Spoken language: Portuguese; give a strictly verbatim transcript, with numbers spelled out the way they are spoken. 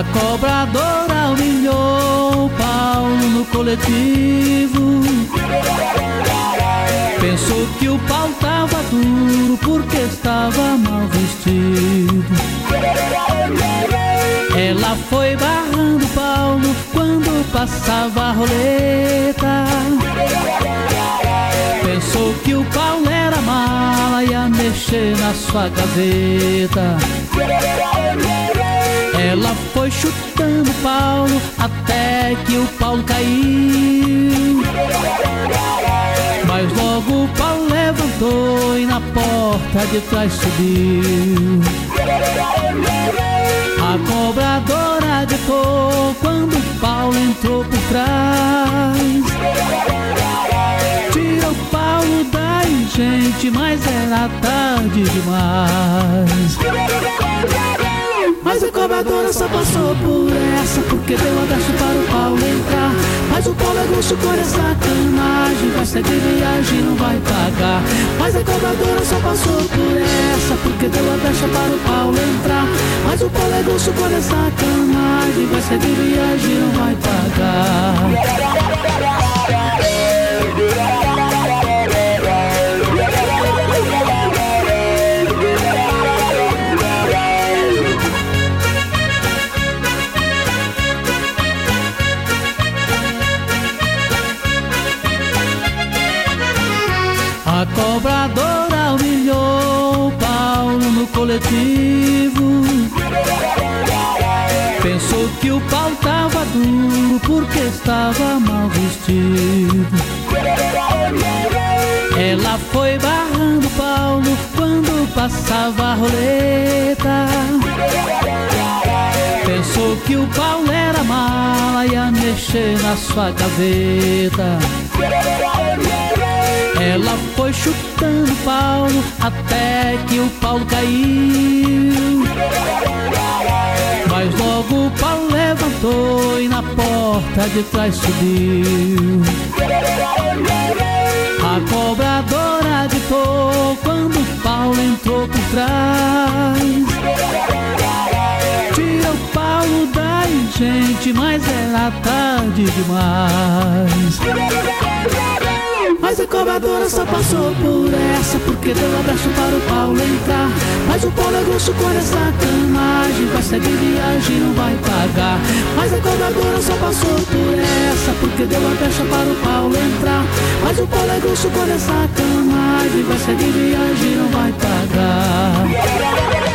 cobradora humilhou Paulo no coletivo. Pensou que o pau tava duro porque estava mal vestido. Ela foi barrando Paulo quando passava a roleta. Pensou que o Paulo era mala e ia mexer na sua gaveta. Ela foi chutando Paulo até que o Paulo caiu. Mas logo o Paulo levantou e na porta de trás subiu. A cobradora gritou quando o Paulo entrou por trás. Tira o Paulo daí, gente, mas era tarde demais. Mas a cobradora só passou por essa porque deu abaixo para o Paulo entrar. Mas o Paulo é grosso com essa sacanagem, vai seguir viagem, não vai pagar. Mas a cobradora só passou por essa porque deu abaixo para o Paulo entrar. Mas o Paulo é grosso com essa sacanagem, vai seguir viagem, não vai pagar. A cobradora humilhou Paulo no coletivo. Pensou que o Paulo tava duro porque estava mal vestido. Ela foi barrando Paulo quando passava a roleta. Pensou que o Paulo era mala e ia mexer na sua gaveta. Ela foi chutando Paulo até que o Paulo caiu. Mas logo o Paulo levantou e na porta de trás subiu. A cobradora gritou quando o Paulo entrou por trás. Tira o Paulo daí, gente, mas era tarde demais. Mas a cobradora só passou por essa porque deu abraço para o Paulo entrar. Mas o Paulo é grosso com essa sacanagem, vai seguir viagem, não vai pagar. Mas a cobradora só passou por essa porque deu abraço para o Paulo entrar. Mas o Paulo é grosso com essa sacanagem, vai seguir viagem, não vai pagar.